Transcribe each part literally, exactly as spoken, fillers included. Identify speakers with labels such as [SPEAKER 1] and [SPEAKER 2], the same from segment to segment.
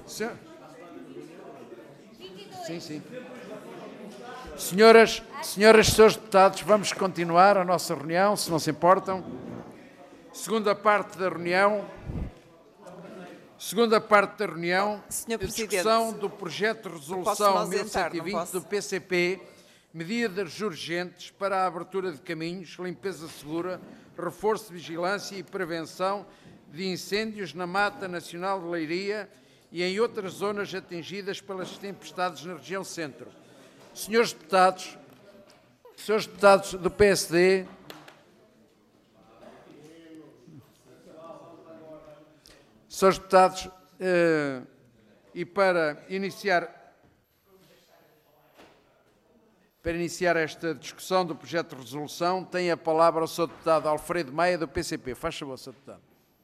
[SPEAKER 1] Senhor... Sim, sim. Senhoras, senhoras e senhores deputados, vamos continuar a nossa reunião, se não se importam. Segunda parte da reunião. Segunda parte da reunião.
[SPEAKER 2] Senhor
[SPEAKER 1] A
[SPEAKER 2] Presidente,
[SPEAKER 1] discussão do projeto de resolução mil cento e vinte do P C P, medidas urgentes para a abertura de caminhos, limpeza segura, reforço de vigilância e prevenção de incêndios na Mata Nacional de Leiria e em outras zonas atingidas pelas tempestades na região centro. Senhores deputados, senhores deputados do P S D, senhores deputados, eh, e para iniciar, para iniciar esta discussão do projeto de resolução, tem a palavra o senhor deputado Alfredo Maia, do P C P. Faz favor, senhor deputado.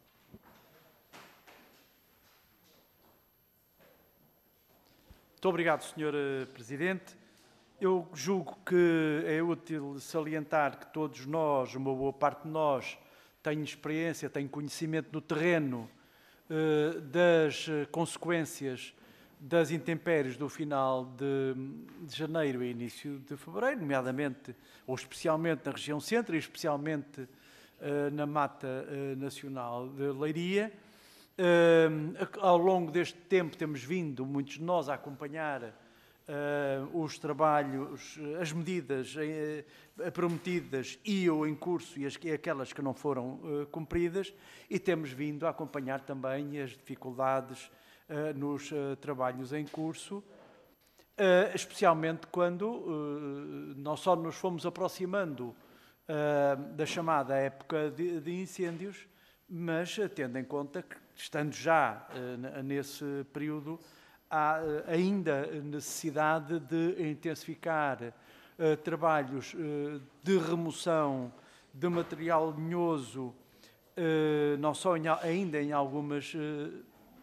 [SPEAKER 3] Muito obrigado, senhor Presidente. Eu julgo que é útil salientar que todos nós, uma boa parte de nós, tem experiência, tem conhecimento no terreno eh, das consequências das intempéries do final de, de janeiro e início de fevereiro, nomeadamente, ou especialmente na região centro e especialmente eh, na Mata eh, Nacional de Leiria. Uh, ao longo deste tempo temos vindo, muitos de nós, a acompanhar uh, os trabalhos, as medidas uh, prometidas e ou em curso e, as, e aquelas que não foram uh, cumpridas, e temos vindo a acompanhar também as dificuldades uh, nos uh, trabalhos em curso, uh, especialmente quando uh, não só nos fomos aproximando uh, da chamada época de, de incêndios, mas uh, tendo em conta que, estando já uh, nesse período, há uh, ainda necessidade de intensificar uh, trabalhos uh, de remoção de material lenhoso, uh, não só em, ainda em algumas, uh,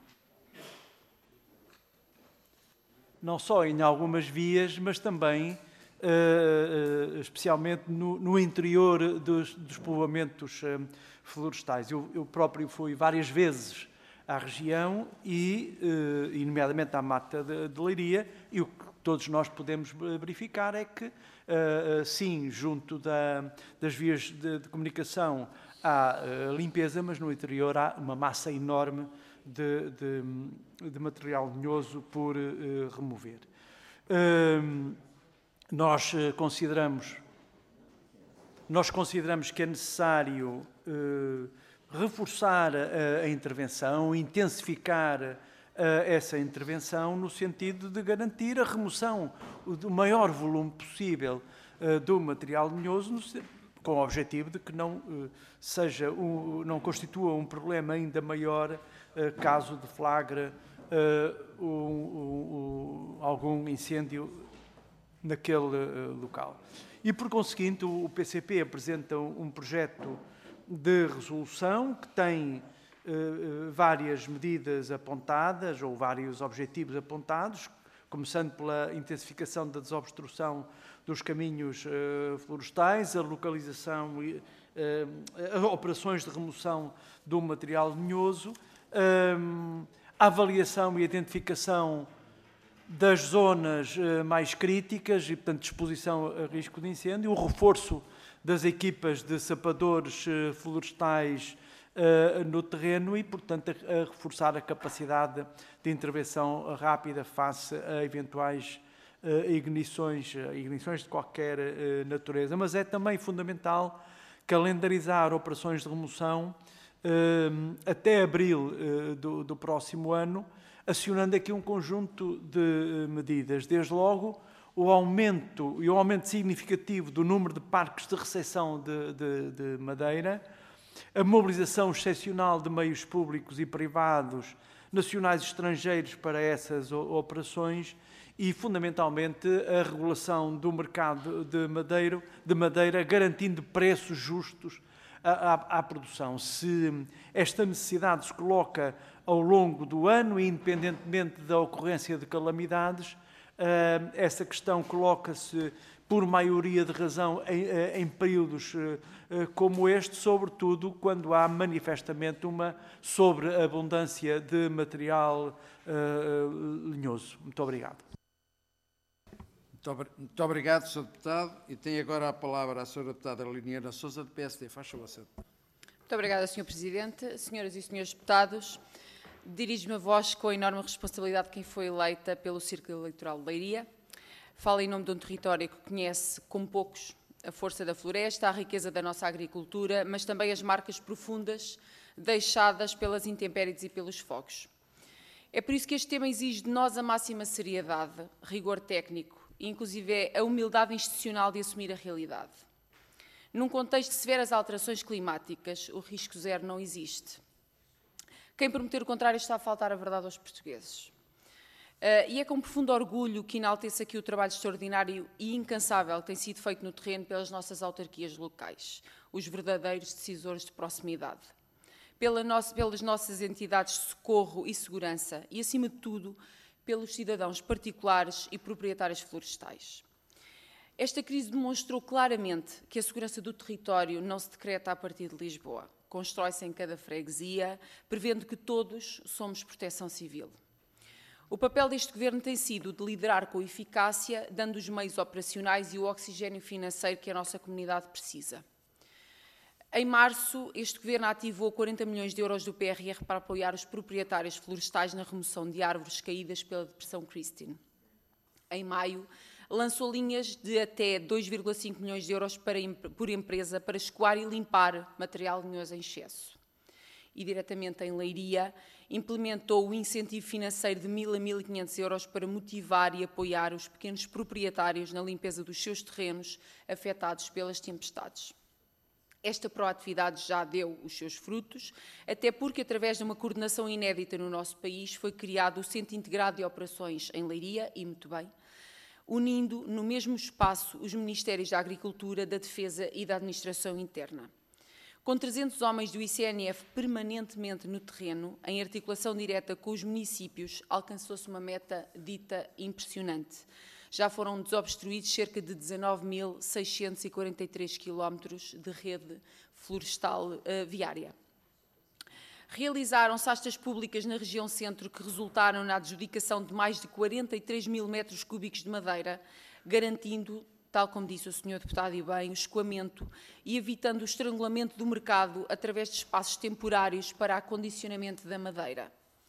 [SPEAKER 3] não só em algumas vias, mas também, uh, uh, especialmente no, no interior dos, dos povoamentos uh, florestais. Eu, eu próprio fui várias vezes à região e, eh, e nomeadamente à Mata de, de Leiria, e o que todos nós podemos verificar é que, eh, sim, junto da, das vias de, de comunicação há eh, limpeza, mas no interior há uma massa enorme de, de, de material lenhoso por eh, remover. Eh, nós consideramos, nós consideramos que é necessário eh, reforçar a, a intervenção, intensificar a, essa intervenção no sentido de garantir a remoção do maior volume possível a, do material lenhoso, no, com o objetivo de que não, a, seja um, não constitua um problema ainda maior a, caso deflagre a, um, um, algum incêndio naquele a, local. E, por conseguinte, o, o P C P apresenta um, um projeto de resolução que tem uh, várias medidas apontadas ou vários objetivos apontados, começando pela intensificação da desobstrução dos caminhos uh, florestais, a localização e uh, operações de remoção do material lenhoso, uh, a avaliação e identificação das zonas uh, mais críticas e, portanto, exposição a risco de incêndio, o reforço das equipas de sapadores uh, florestais uh, no terreno e, portanto, a, a reforçar a capacidade de intervenção rápida face a eventuais uh, ignições, uh, ignições de qualquer uh, natureza. Mas é também fundamental calendarizar operações de remoção uh, até abril uh, do, do próximo ano, acionando aqui um conjunto de uh, medidas. Desde logo, o aumento e o aumento significativo do número de parques de recepção de, de, de madeira, a mobilização excepcional de meios públicos e privados, nacionais e estrangeiros para essas operações e, fundamentalmente, a regulação do mercado de madeira, de madeira garantindo preços justos à, à, à produção. Se esta necessidade se coloca ao longo do ano, independentemente da ocorrência de calamidades, Essa questão coloca-se por maioria de razão em, em períodos como este, sobretudo quando há manifestamente uma sobreabundância de material linhoso. Muito obrigado.
[SPEAKER 1] Muito obrigado, senhor Deputado. E tem agora a palavra a senhora Deputada Liliana Sousa, do P S D. Faz favor, senhor Deputado.
[SPEAKER 2] Muito obrigada, senhor Presidente. Senhoras e senhores deputados, dirijo-me a vós com a enorme responsabilidade de quem foi eleita pelo Círculo Eleitoral de Leiria. Falo em nome de um território que conhece, como poucos, a força da floresta, a riqueza da nossa agricultura, mas também as marcas profundas deixadas pelas intempéries e pelos fogos. É por isso que este tema exige de nós a máxima seriedade, rigor técnico e, inclusive, a humildade institucional de assumir a realidade. Num contexto de severas alterações climáticas, o risco zero não existe. Quem prometer o contrário está a faltar a verdade aos portugueses. Uh, e é com profundo orgulho que enalteço aqui o trabalho extraordinário e incansável que tem sido feito no terreno pelas nossas autarquias locais, os verdadeiros decisores de proximidade, pela nossa, pelas nossas entidades de socorro e segurança e, acima de tudo, pelos cidadãos particulares e proprietários florestais. Esta crise demonstrou claramente que a segurança do território não se decreta a partir de Lisboa. Constrói-se em cada freguesia, prevendo que todos somos proteção civil. O papel deste Governo tem sido de liderar com eficácia, dando os meios operacionais e o oxigênio financeiro que a nossa comunidade precisa. Em março, este Governo ativou quarenta milhões de euros do P R R para apoiar os proprietários florestais na remoção de árvores caídas pela Depressão Christine. Em maio, lançou linhas de até dois vírgula cinco milhões de euros para, por empresa para escoar e limpar material linhoso em excesso. E, diretamente em Leiria, implementou o incentivo financeiro de mil a mil e quinhentos euros para motivar e apoiar os pequenos proprietários na limpeza dos seus terrenos afetados pelas tempestades. Esta proatividade já deu os seus frutos, até porque, através de uma coordenação inédita no nosso país, foi criado o Centro Integrado de Operações em Leiria, e muito bem, unindo no mesmo espaço os Ministérios da Agricultura, da Defesa e da Administração Interna. Com trezentos homens do I C N F permanentemente no terreno, em articulação direta com os municípios, alcançou-se uma meta dita impressionante. Já foram desobstruídos cerca de dezanove mil seiscentos e quarenta e três quilómetros de rede florestal uh, viária. Realizaram-se astas públicas na região centro que resultaram na adjudicação de mais de quarenta e três mil metros cúbicos de madeira, garantindo, tal como disse o senhor Deputado e bem, o escoamento e evitando o estrangulamento do mercado através de espaços temporários para acondicionamento da madeira.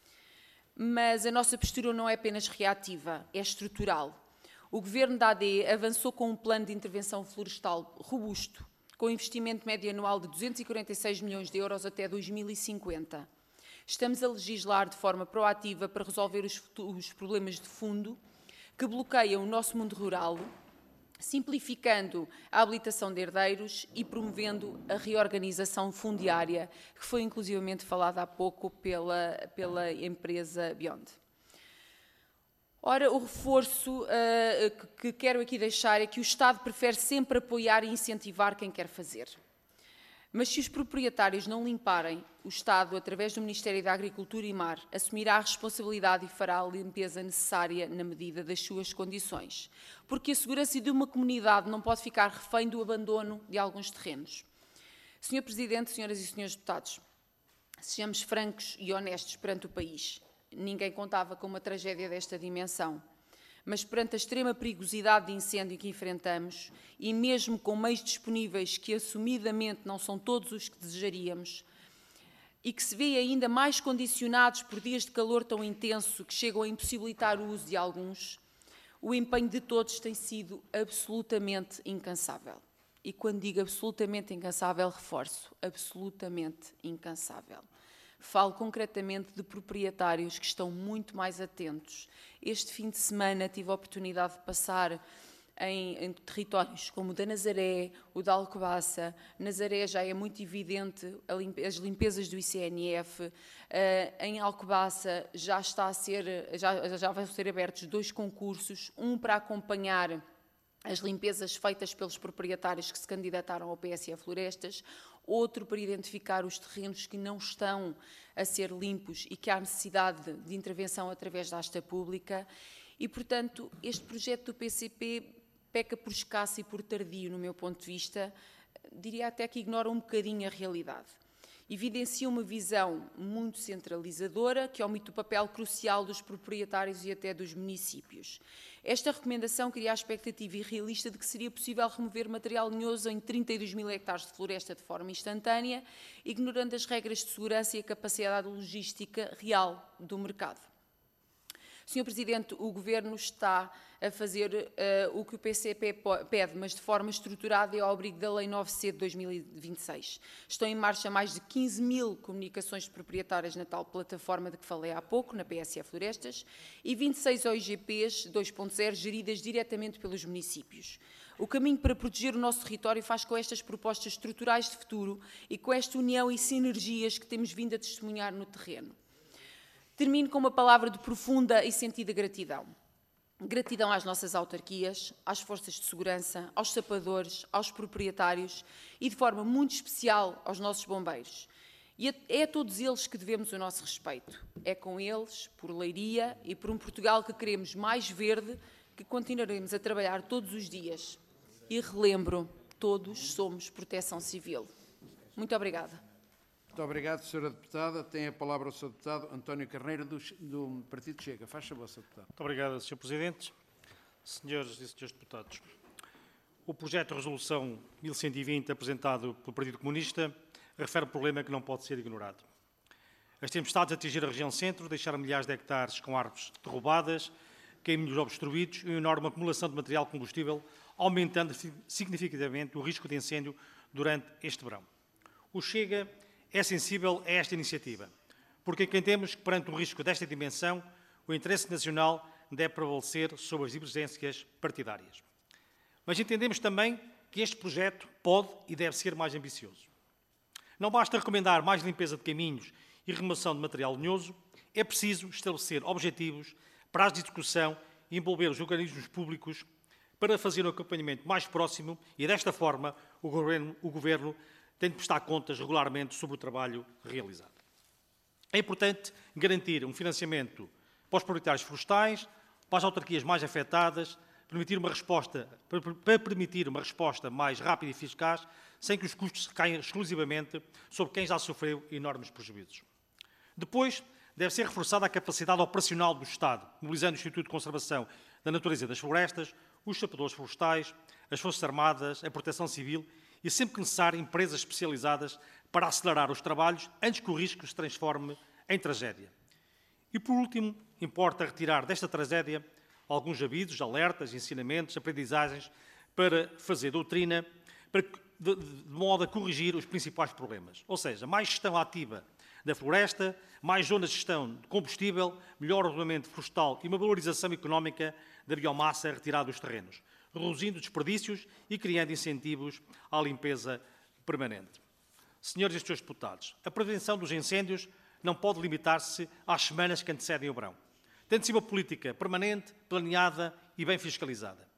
[SPEAKER 2] Mas a nossa postura não é apenas reativa, é estrutural. O Governo da A D avançou com um plano de intervenção florestal robusto, com investimento médio anual de duzentos e quarenta e seis milhões de euros até dois mil e cinquenta. Estamos a legislar de forma proativa para resolver os, os problemas de fundo que bloqueiam o nosso mundo rural, simplificando a habilitação de herdeiros e promovendo a reorganização fundiária, que foi inclusivamente falada há pouco pela, pela empresa Beyond. Ora, o reforço uh, que, que quero aqui deixar é que o Estado prefere sempre apoiar e incentivar quem quer fazer. Mas se os proprietários não limparem, o Estado, através do Ministério da Agricultura e Mar, assumirá a responsabilidade e fará a limpeza necessária na medida das suas condições. Porque a segurança de uma comunidade não pode ficar refém do abandono de alguns terrenos. senhor Presidente, senhoras e senhores deputados, sejamos francos e honestos perante o país. Ninguém contava com uma tragédia desta dimensão. Mas perante a extrema perigosidade de incêndio que enfrentamos, e mesmo com meios disponíveis que assumidamente não são todos os que desejaríamos, e que se vê ainda mais condicionados por dias de calor tão intenso que chegam a impossibilitar o uso de alguns, o empenho de todos tem sido absolutamente incansável. E quando digo absolutamente incansável, reforço, absolutamente incansável. Falo concretamente de proprietários que estão muito mais atentos. Este fim de semana tive a oportunidade de passar em, em territórios como o da Nazaré, o da Alcobaça. Nazaré já é muito evidente limpe, as limpezas do I C N F. Uh, em Alcobaça já, está a ser, já, já vão ser abertos dois concursos, um para acompanhar as limpezas feitas pelos proprietários que se candidataram ao P S E Florestas, outro para identificar os terrenos que não estão a ser limpos e que há necessidade de intervenção através da asta pública, E, portanto, este projeto do P C P peca por escasso e por tardio, no meu ponto de vista, diria até que ignora um bocadinho a realidade. Evidencia uma visão muito centralizadora que omite o papel crucial dos proprietários e até dos municípios. Esta recomendação cria a expectativa irrealista de que seria possível remover material lenhoso em trinta e dois mil hectares de floresta de forma instantânea, ignorando as regras de segurança e a capacidade logística real do mercado. senhor Presidente, o Governo está a fazer uh, o que o P C P pede, mas de forma estruturada e ao abrigo da Lei nove C de dois mil e vinte e seis. Estão em marcha mais de quinze mil comunicações de proprietárias na tal plataforma de que falei há pouco, na P S E Florestas, e vinte e seis O I G Ps dois ponto zero geridas diretamente pelos municípios. O caminho para proteger o nosso território faz com estas propostas estruturais de futuro e com esta união e sinergias que temos vindo a testemunhar no terreno. Termino com uma palavra de profunda e sentida gratidão. Gratidão às nossas autarquias, às forças de segurança, aos sapadores, aos proprietários e, de forma muito especial, aos nossos bombeiros. E é a todos eles que devemos o nosso respeito. É com eles, por Leiria e por um Portugal que queremos mais verde, que continuaremos a trabalhar todos os dias. E relembro, todos somos Proteção Civil. Muito obrigada.
[SPEAKER 1] Muito obrigado, senhora Deputada. Tem a palavra o senhor Deputado António Carneiro, do, do Partido Chega. Faz favor, senhor Deputado.
[SPEAKER 4] Muito obrigado, senhor Presidente. Senhoras e senhores Deputados, o projeto de resolução mil cento e vinte, apresentado pelo Partido Comunista, refere um problema que não pode ser ignorado. As tempestades atingiram a região centro, deixaram milhares de hectares com árvores derrubadas, caminhos obstruídos e uma enorme acumulação de material combustível, aumentando significativamente o risco de incêndio durante este verão. O Chega é sensível a esta iniciativa, porque entendemos que, perante um risco desta dimensão, o interesse nacional deve prevalecer sobre as divergências partidárias. Mas entendemos também que este projeto pode e deve ser mais ambicioso. Não basta recomendar mais limpeza de caminhos e remoção de material lenhoso, é preciso estabelecer objetivos para a discussão e envolver os organismos públicos para fazer um acompanhamento mais próximo e, desta forma, o Governo, o Governo tem de prestar contas regularmente sobre o trabalho realizado. É importante garantir um financiamento para os proprietários florestais, para as autarquias mais afetadas, permitir uma resposta, para permitir uma resposta mais rápida e eficaz, sem que os custos caiam exclusivamente sobre quem já sofreu enormes prejuízos. Depois, deve ser reforçada a capacidade operacional do Estado, mobilizando o Instituto de Conservação da Natureza e das Florestas, os sapadores florestais, as Forças Armadas, a Proteção Civil e, sempre que necessário, empresas especializadas para acelerar os trabalhos antes que o risco se transforme em tragédia. E, por último, importa retirar desta tragédia alguns avisos, alertas, ensinamentos, aprendizagens para fazer doutrina, para, de, de modo a corrigir os principais problemas. Ou seja, mais gestão ativa da floresta, mais zonas de gestão de combustível, melhor ordenamento florestal e uma valorização económica da biomassa retirada dos terrenos, reduzindo desperdícios e criando incentivos à limpeza permanente. Senhores e senhores deputados, a prevenção dos incêndios não pode limitar-se às semanas que antecedem o verão. Tem de ser uma política permanente, planeada e bem fiscalizada.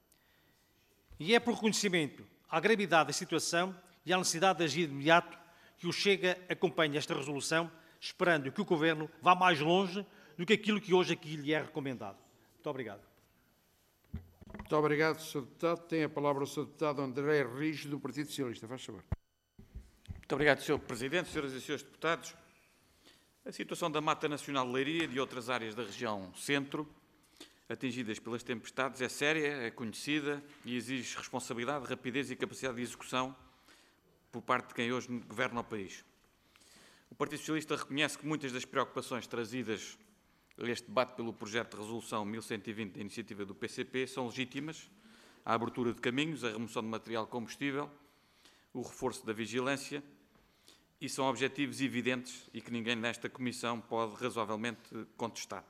[SPEAKER 4] E é por reconhecimento à gravidade da situação e à necessidade de agir de imediato que o Chega acompanha esta resolução, esperando que o Governo vá mais longe do que aquilo que hoje aqui lhe é recomendado. Muito obrigado.
[SPEAKER 1] Muito obrigado, senhor Deputado. Tem a palavra o senhor Deputado André Rijo, do Partido Socialista. Faz favor.
[SPEAKER 5] Muito obrigado, senhor Presidente, senhoras e senhores deputados. A situação da Mata Nacional de Leiria e de outras áreas da região centro, atingidas pelas tempestades, é séria, é conhecida e exige responsabilidade, rapidez e capacidade de execução por parte de quem hoje governa o país. O Partido Socialista reconhece que muitas das preocupações trazidas a este debate pelo projeto de resolução mil cento e vinte da iniciativa do P C P são legítimas: a abertura de caminhos, a remoção de material combustível, o reforço da vigilância, e são objetivos evidentes e que ninguém nesta Comissão pode razoavelmente contestar.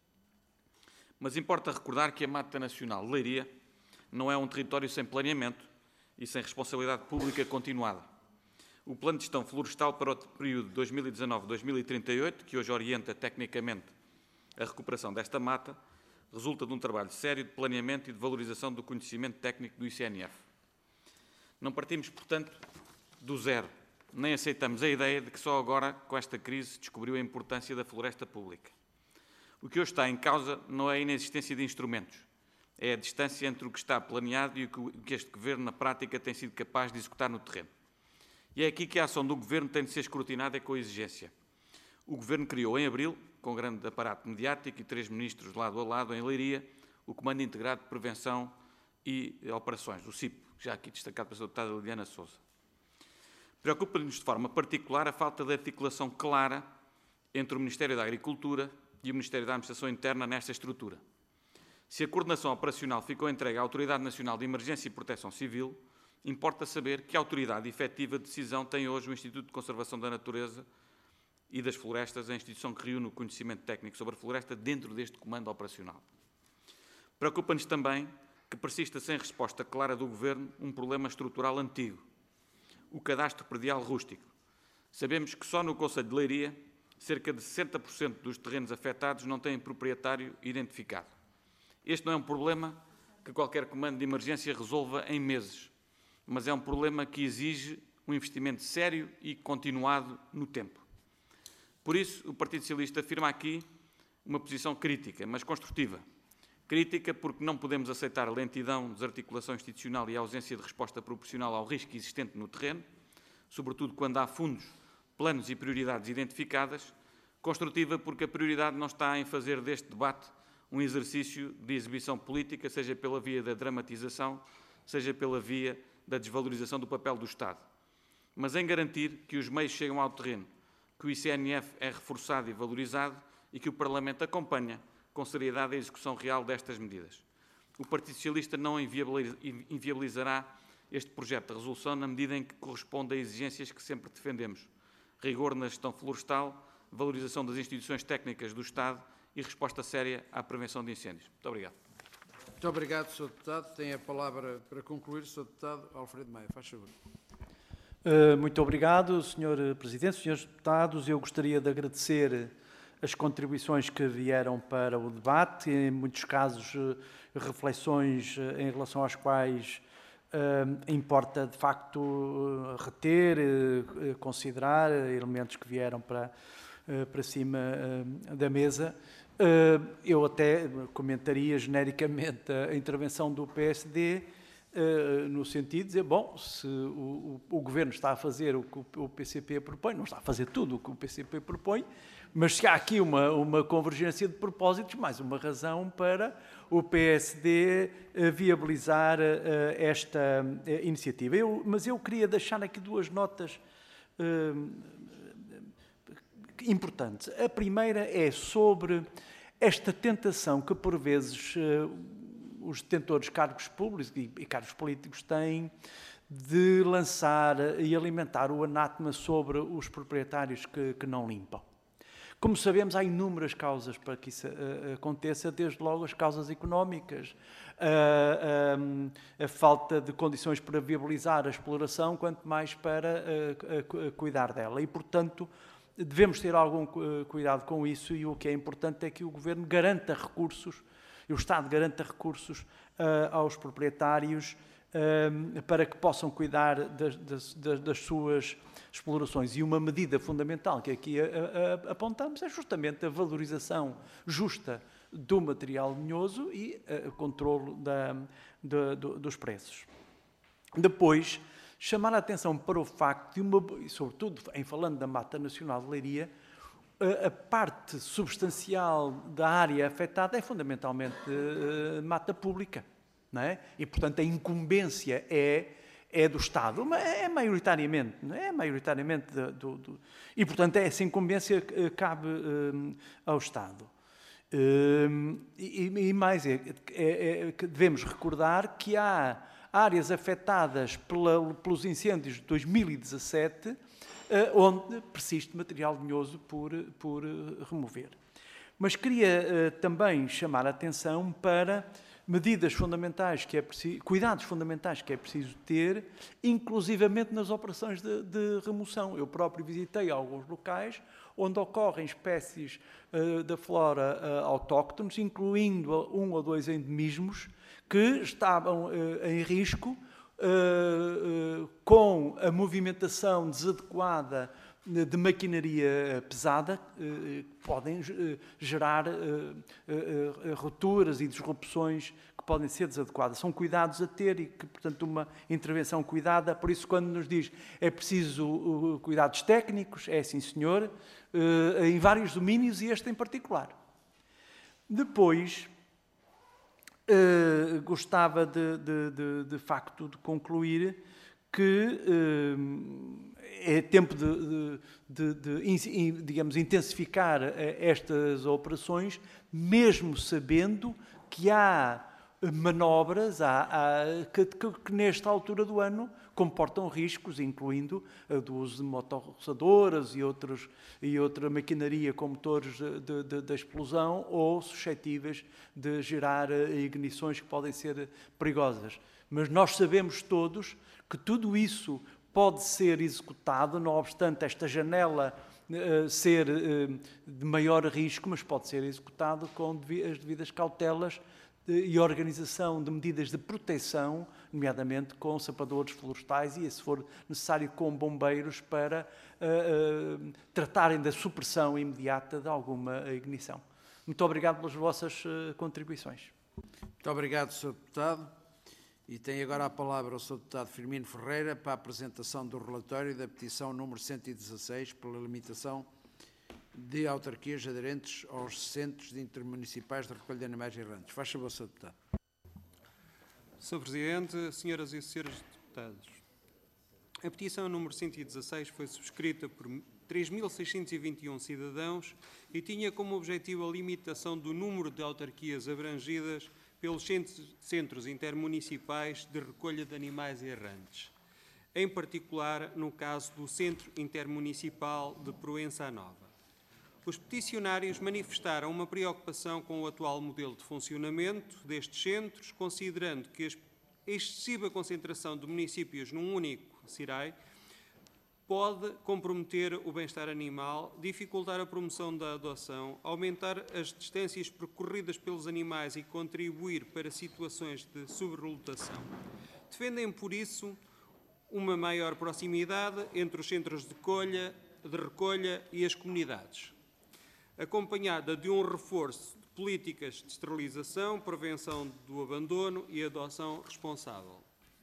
[SPEAKER 5] Mas importa recordar que a Mata Nacional de Leiria não é um território sem planeamento e sem responsabilidade pública continuada. O Plano de Gestão Florestal para o período dois mil e dezanove a dois mil e trinta e oito, que hoje orienta tecnicamente a recuperação desta mata, resulta de um trabalho sério de planeamento e de valorização do conhecimento técnico do I C N F. Não partimos, portanto, do zero, nem aceitamos a ideia de que só agora, com esta crise, se descobriu a importância da floresta pública. O que hoje está em causa não é a inexistência de instrumentos, é a distância entre o que está planeado e o que este Governo, na prática, tem sido capaz de executar no terreno. E é aqui que a ação do Governo tem de ser escrutinada com exigência. O Governo criou em abril, com grande aparato mediático e três ministros lado a lado, em Leiria, o Comando Integrado de Prevenção e Operações, o C I P, já aqui destacado pela deputada Liliana Sousa. Preocupa-nos de forma particular a falta de articulação clara entre o Ministério da Agricultura e o Ministério da Administração Interna nesta estrutura. Se a coordenação operacional ficou entregue à Autoridade Nacional de Emergência e Proteção Civil, importa saber que autoridade efetiva de decisão tem hoje o Instituto de Conservação da Natureza e das Florestas, a instituição que reúne o conhecimento técnico sobre a floresta dentro deste comando operacional. Preocupa-nos também que persista sem resposta clara do Governo um problema estrutural antigo, o cadastro predial rústico. Sabemos que só no Concelho de Leiria, cerca de sessenta por cento dos terrenos afetados não têm proprietário identificado. Este não é um problema que qualquer comando de emergência resolva em meses, mas é um problema que exige um investimento sério e continuado no tempo. Por isso, o Partido Socialista afirma aqui uma posição crítica, mas construtiva. Crítica porque não podemos aceitar a lentidão, desarticulação institucional e a ausência de resposta proporcional ao risco existente no terreno, sobretudo quando há fundos, planos e prioridades identificadas. Construtiva porque a prioridade não está em fazer deste debate um exercício de exibição política, seja pela via da dramatização, seja pela via da desvalorização do papel do Estado, mas em garantir que os meios chegam ao terreno, que o I C N F é reforçado e valorizado e que o Parlamento acompanha com seriedade a execução real destas medidas. O Partido Socialista não inviabilizará este projeto de resolução na medida em que corresponde a exigências que sempre defendemos: rigor na gestão florestal, valorização das instituições técnicas do Estado e resposta séria à prevenção de incêndios. Muito obrigado.
[SPEAKER 1] Muito obrigado, senhor Deputado. Tem a palavra para concluir, senhor Deputado Alfredo Maia. Faz favor.
[SPEAKER 3] Uh, muito obrigado, senhor Presidente. Senhores Deputados, eu gostaria de agradecer as contribuições que vieram para o debate, em muitos casos reflexões em relação às quais uh, importa, de facto, reter, uh, considerar elementos que vieram para, uh, para cima uh, da mesa. Uh, eu até comentaria genericamente a intervenção do P S D, uh, no sentido de dizer, bom, se o, o, o Governo está a fazer o que o, o P C P propõe, não está a fazer tudo o que o P C P propõe, mas se há aqui uma, uma convergência de propósitos, mais uma razão para o P S D uh, viabilizar uh, esta uh, iniciativa. Eu, mas eu queria deixar aqui duas notas uh, importantes. A primeira é sobre esta tentação que, por vezes, os detentores de cargos públicos e cargos políticos têm de lançar e alimentar o anátema sobre os proprietários que, que não limpam. Como sabemos, há inúmeras causas para que isso uh, aconteça, desde logo as causas económicas, uh, um, a falta de condições para viabilizar a exploração, quanto mais para uh, uh, cuidar dela. E, portanto, devemos ter algum cuidado com isso, e o que é importante é que o Governo garanta recursos, e o Estado garanta recursos uh, aos proprietários uh, para que possam cuidar das, das, das suas explorações. E uma medida fundamental que aqui a, a, a, apontamos é justamente a valorização justa do material lenhoso e uh, o controlo da, de, do, dos preços. Depois, chamar a atenção para o facto de, uma, e sobretudo em falando da Mata Nacional de Leiria, a, a parte substancial da área afetada é fundamentalmente uh, mata pública, não é? E, portanto, a incumbência é, é do Estado, mas é maioritariamente, não é? É maioritariamente do, do, e, portanto, essa incumbência cabe uh, ao Estado. Uh, e, e mais, é, é, é, devemos recordar que há áreas afetadas pela, pelos incêndios de dois mil e dezassete, eh, onde persiste material lenhoso por, por remover. Mas queria eh, também chamar a atenção para medidas fundamentais que é preciso, cuidados fundamentais que é preciso ter, inclusivamente nas operações de, de remoção. Eu próprio visitei alguns locais onde ocorrem espécies uh, da flora uh, autóctones, incluindo um ou dois endemismos, que estavam uh, em risco uh, uh, com a movimentação desadequada de maquinaria pesada que podem gerar rupturas e disrupções que podem ser desadequadas. São cuidados a ter e que, portanto, uma intervenção cuidada. Por isso, quando nos diz é preciso cuidados técnicos, é sim, senhor, em vários domínios e este em particular. Depois, gostava de, de, de, de facto de concluir que é tempo de, de, de, de, digamos, intensificar estas operações, mesmo sabendo que há manobras há, há, que, que, que nesta altura do ano comportam riscos, incluindo a do uso de motorroçadoras e, outros, e outra maquinaria com motores de, de, de explosão ou suscetíveis de gerar ignições que podem ser perigosas. Mas nós sabemos todos que tudo isso pode ser executado, não obstante esta janela uh, ser uh, de maior risco, mas pode ser executado com as devidas cautelas e organização de medidas de proteção, nomeadamente com sapadores florestais e, se for necessário, com bombeiros para uh, uh, tratarem da supressão imediata de alguma ignição. Muito obrigado pelas vossas uh, contribuições.
[SPEAKER 1] Muito obrigado, senhor Deputado. E tem agora a palavra o senhor Deputado Firmino Ferreira para a apresentação do relatório da petição número cento e dezasseis pela limitação de autarquias aderentes aos centros intermunicipais de recolha de animais errantes. Faz favor, senhor Deputado.
[SPEAKER 6] senhor Presidente, senhoras e senhores deputados, a petição número cento e dezasseis foi subscrita por três mil seiscentos e vinte e um cidadãos e tinha como objetivo a limitação do número de autarquias abrangidas pelos centros intermunicipais de recolha de animais errantes, em particular no caso do Centro Intermunicipal de Proença Nova. Os peticionários manifestaram uma preocupação com o atual modelo de funcionamento destes centros, considerando que a excessiva concentração de municípios num único C I R A I pode comprometer o bem-estar animal, dificultar a promoção da adoção, aumentar as distâncias percorridas pelos animais e contribuir para situações de sobrelotação. Defendem, por isso, uma maior proximidade entre os centros de recolha, de recolha e as comunidades, acompanhada de um reforço de políticas de esterilização, prevenção do abandono e adoção responsável.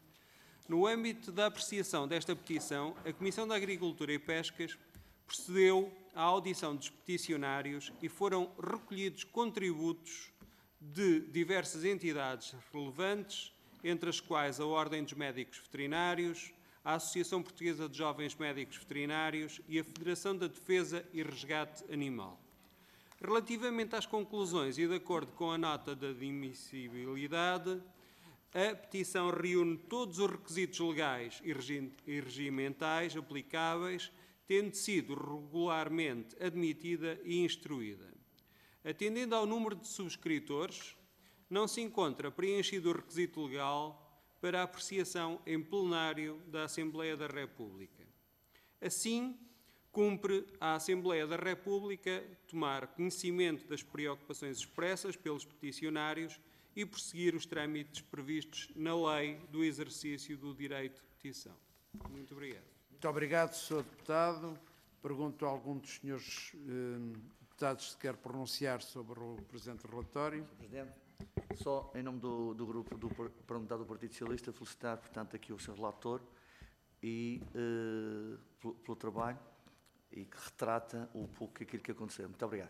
[SPEAKER 6] No âmbito da apreciação desta petição, a Comissão da Agricultura e Pescas procedeu à audição dos peticionários e foram recolhidos contributos de diversas entidades relevantes, entre as quais a Ordem dos Médicos Veterinários, a Associação Portuguesa de Jovens Médicos Veterinários e a Federação da Defesa e Resgate Animal. Relativamente às conclusões e de acordo com a nota da admissibilidade, a petição reúne todos os requisitos legais e regimentais aplicáveis, tendo sido regularmente admitida e instruída. Atendendo ao número de subscritores, não se encontra preenchido o requisito legal para a apreciação em plenário da Assembleia da República. Assim, cumpre à Assembleia da República tomar conhecimento das preocupações expressas pelos peticionários e prosseguir os trâmites previstos na lei do exercício do direito de petição. Muito obrigado.
[SPEAKER 1] Muito obrigado, senhor Deputado. Pergunto a algum dos senhores eh, deputados se quer pronunciar sobre o presente relatório.
[SPEAKER 7] senhor Presidente, só em nome do, do grupo do parlamentar do Partido Socialista, felicitar, portanto, aqui o senhor relator e eh, pelo, pelo trabalho e que retrata um pouco aquilo que aconteceu. Muito obrigado.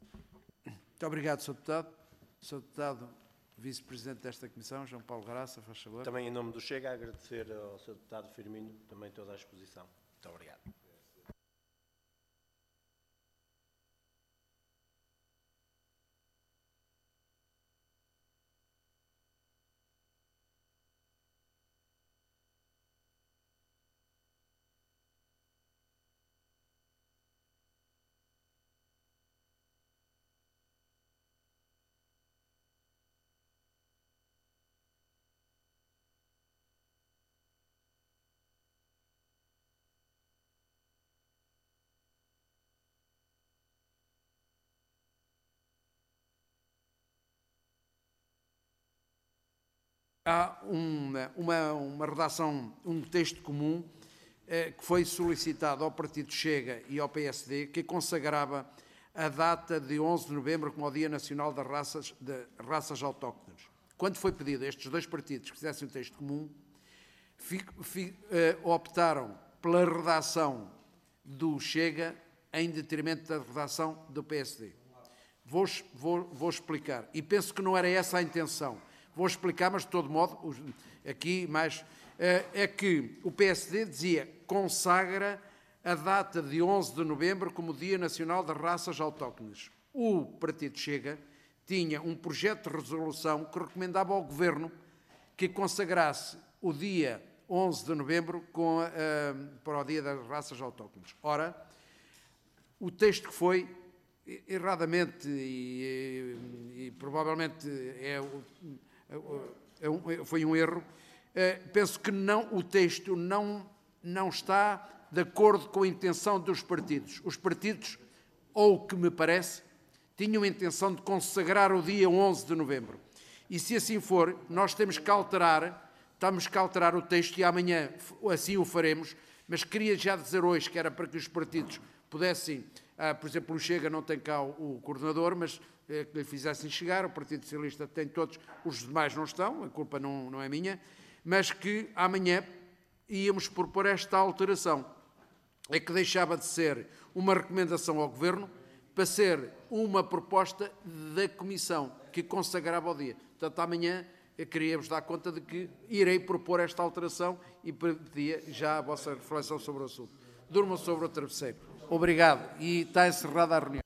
[SPEAKER 1] Muito obrigado, senhor Deputado. senhor Deputado, Vice-Presidente desta Comissão, João Paulo Graça, faz favor.
[SPEAKER 8] Também em nome do Chega, agradecer ao senhor Deputado Firmino também toda a exposição. Muito obrigado.
[SPEAKER 1] Há uma, uma, uma redação, um texto comum que foi solicitado ao Partido Chega e ao P S D, que consagrava a data de onze de novembro como o Dia Nacional das Raças, de Raças Autóctones. Quando foi pedido a estes dois partidos que fizessem um texto comum, fi, fi, uh, optaram pela redação do Chega em detrimento da redação do P S D. Vou, vou, vou explicar. E penso que não era essa a intenção. Vou explicar, mas de todo modo, aqui mais, uh, é que o P S D dizia consagra a data de onze de novembro como Dia Nacional das Raças Autóctones. O Partido Chega tinha um projeto de resolução que recomendava ao Governo que consagrasse o dia onze de novembro com, uh, para o Dia das Raças Autóctones. Ora, o texto que foi, erradamente e, e, e provavelmente é, é um, foi um erro, uh, penso que não, o texto não, não está de acordo com a intenção dos partidos. Os partidos, ou o que me parece, tinham a intenção de consagrar o dia onze de novembro. E se assim for, nós temos que alterar, temos que alterar o texto e amanhã assim o faremos, mas queria já dizer hoje que era para que os partidos pudessem, ah, por exemplo, o Chega não tem cá o, o coordenador, mas eh, que lhe fizessem chegar, o Partido Socialista tem todos, os demais não estão, a culpa não, não é minha, mas que amanhã íamos propor esta alteração. É que deixava de ser uma recomendação ao Governo para ser uma proposta da Comissão que consagrava o dia. Portanto, amanhã queríamos dar conta de que irei propor esta alteração e pedia já a vossa reflexão sobre o assunto. Durmam sobre o travesseiro. Obrigado. E está encerrada a reunião.